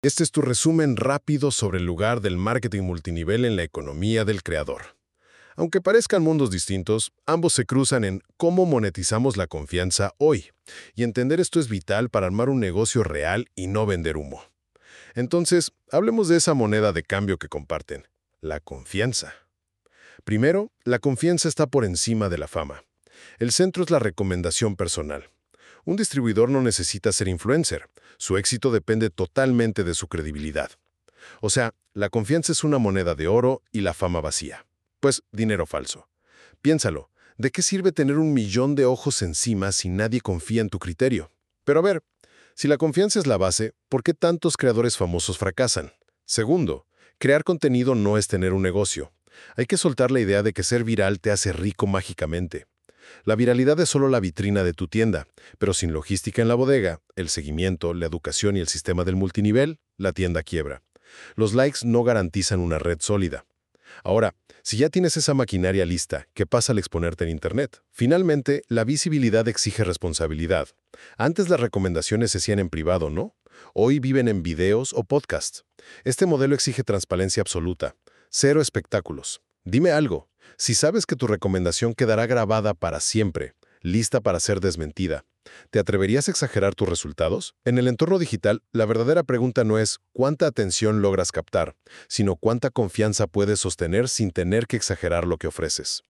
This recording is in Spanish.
Este es tu resumen rápido sobre el lugar del marketing multinivel en la economía del creador. Aunque parezcan mundos distintos, ambos se cruzan en cómo monetizamos la confianza hoy. Y entender esto es vital para armar un negocio real y no vender humo. Entonces, hablemos de esa moneda de cambio que comparten, la confianza. Primero, la confianza está por encima de la fama. El centro es la recomendación personal. Un distribuidor no necesita ser influencer. Su éxito depende totalmente de su credibilidad. O sea, la confianza es una moneda de oro y la fama vacía. Pues, dinero falso. Piénsalo, ¿de qué sirve tener 1 millón de ojos encima si nadie confía en tu criterio? Pero a ver, si la confianza es la base, ¿por qué tantos creadores famosos fracasan? Segundo, crear contenido no es tener un negocio. Hay que soltar la idea de que ser viral te hace rico mágicamente. La viralidad es solo la vitrina de tu tienda, pero sin logística en la bodega, el seguimiento, la educación y el sistema del multinivel, la tienda quiebra. Los likes no garantizan una red sólida. Ahora, si ya tienes esa maquinaria lista, ¿qué pasa al exponerte en Internet? Finalmente, la visibilidad exige responsabilidad. Antes las recomendaciones se hacían en privado, ¿no? Hoy viven en videos o podcasts. Este modelo exige transparencia absoluta. Cero espectáculos. Dime algo. Si sabes que tu recomendación quedará grabada para siempre, lista para ser desmentida, ¿te atreverías a exagerar tus resultados? En el entorno digital, la verdadera pregunta no es cuánta atención logras captar, sino cuánta confianza puedes sostener sin tener que exagerar lo que ofreces.